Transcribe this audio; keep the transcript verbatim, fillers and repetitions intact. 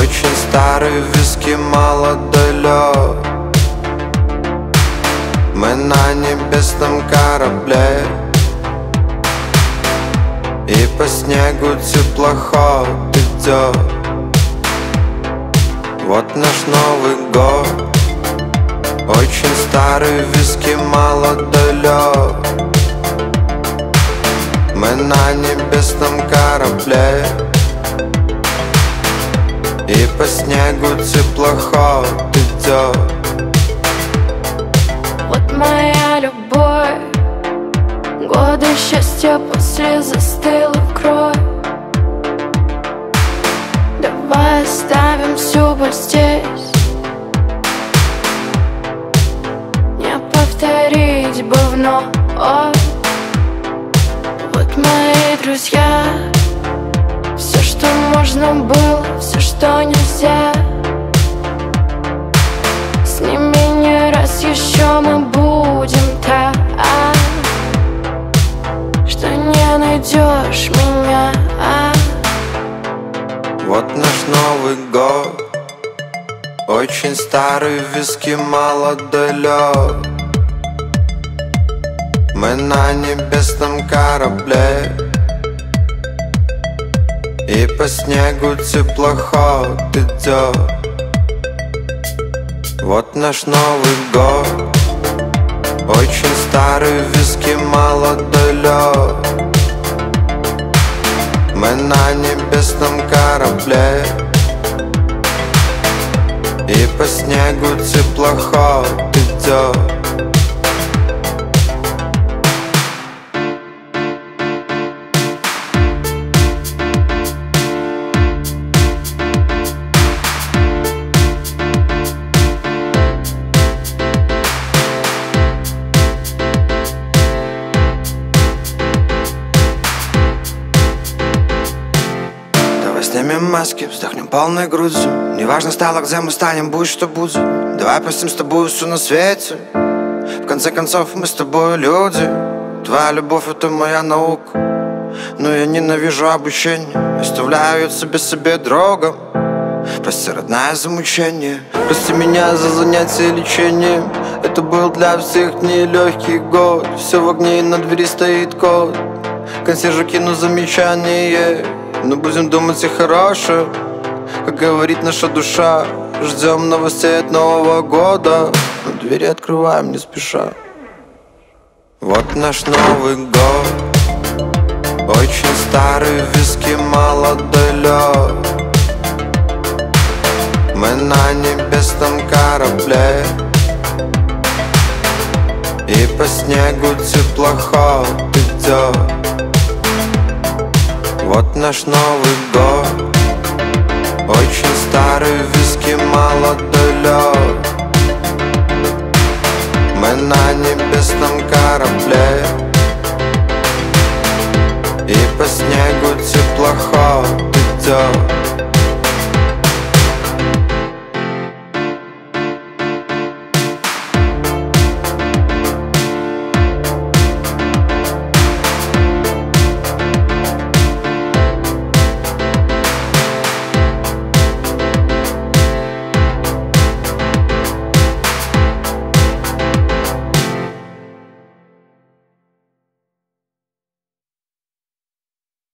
Очень старый виски, молодой лед. Мы на небесном корабле, и по снегу теплоход идет. Вот наш Новый год. Очень старый виски, молодой лед. Мы на небесном корабле, и по снегу теплоход идет. Вот моя любовь, годы счастья после застыла кровь. Давай оставим всю боль здесь, не повторить бы вновь. Вот мои друзья, все, что можно было, все, что нельзя. С ними не раз еще мы будем так, что не найдешь меня. Вот наш Новый год. Очень старый виски, молодой лед. Мы на небесном корабле, и по снегу теплоход идет. Вот наш Новый год. Очень старый виски, молодой лед. Мы на небесном корабле, и по снегу теплоход идет. Снимем маски, вздохнем полной грудью. Неважно стало, где мы станем, будь что будет. Давай простим с тобой все на свете. В конце концов, мы с тобой люди. Твоя любовь — это моя наука. Но я ненавижу обучение, оставляю себе себе другом. Прости, родная, за мучение. Прости меня за занятие лечением. Это был для всех нелегкий год. Все в огне, и на двери стоит код. Консьержу кину замечание, но будем думать и хорошее, как говорит наша душа. Ждем новостей от Нового года, но двери открываем не спеша. Вот наш Новый год. Очень старый виски, молодой лед. Мы на небесном корабле, и по снегу теплоход идет. Вот наш Новый год. Очень старый виски, молодой лед. Мы на небесном корабле, и по снегу теплоход идет.